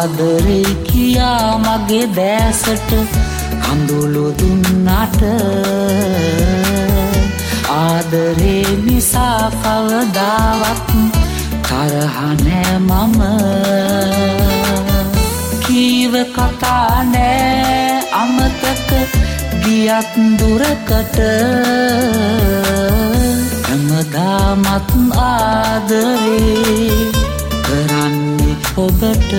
ආදරේ කියා මගේ දැසට කඳුළු දුන්නට ආදරේ නිසා කවදාවත් තරහ නෑ මම කීව කතා නෑ අමතක ගියත් දුරකට හැමදාමත් ආදරේ කරන්නේ ඔබට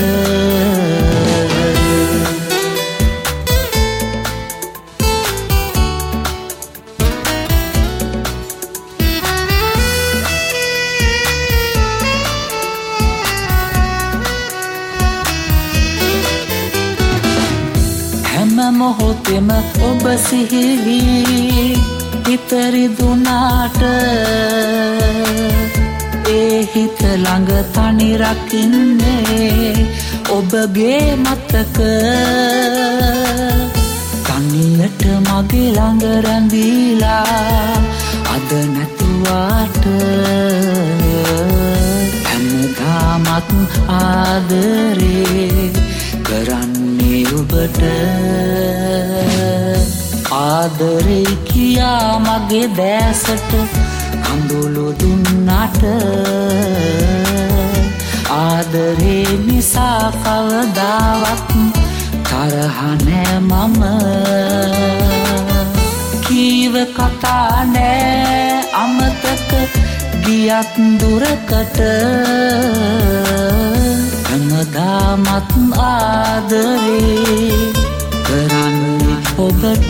මොහොතෙම ඔබ සිහිවී හිතරිදුනාට ඒ හිත ළඟ තනි රකින්නේ ඔබගේ මතක තනියට මගේ ළඟ රැඳීලා අද නැතුවාට හැමදාමත් ආදරේ කරන්නේ ඔබට ආදරේ කියා මගේ දැසට කඳුළු දුන්නට ආදරේ නිසා කවදාවත් තරහ නෑ මම කීව කතා නෑ අමතක ගියත් දුරකට හැමදාමත් ආදරේ කරන්නේ ඔබට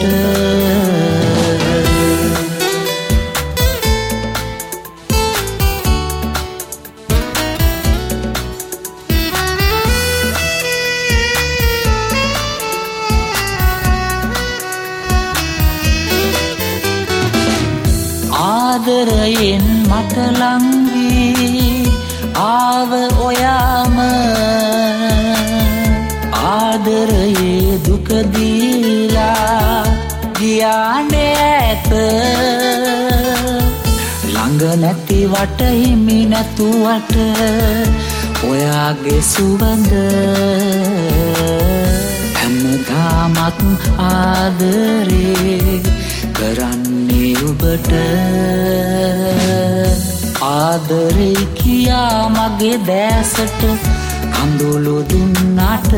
ආදරයෙන් මට ලං වී ආව ඔයාම ආදරයේ දුක දීලා ගියානේ ඇත ළඟ නැති වට හිමි නැතුවට ඔයාගේ සුවඳ හැමදාමත් ආදරේ කරන්නේ ඔබට ආදරේ කියා මගේ දැසට කඳුළු දුන්නට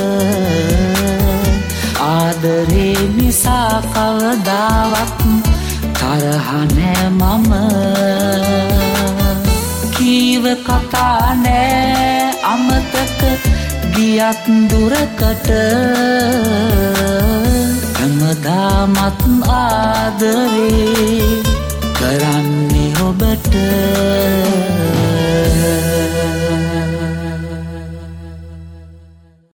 ආදරේ නිසා කවදාවත් තරහ නෑ මම කීව කතා නෑ අමතක ගියත් දුරකට හැමදාමත් ආදරේ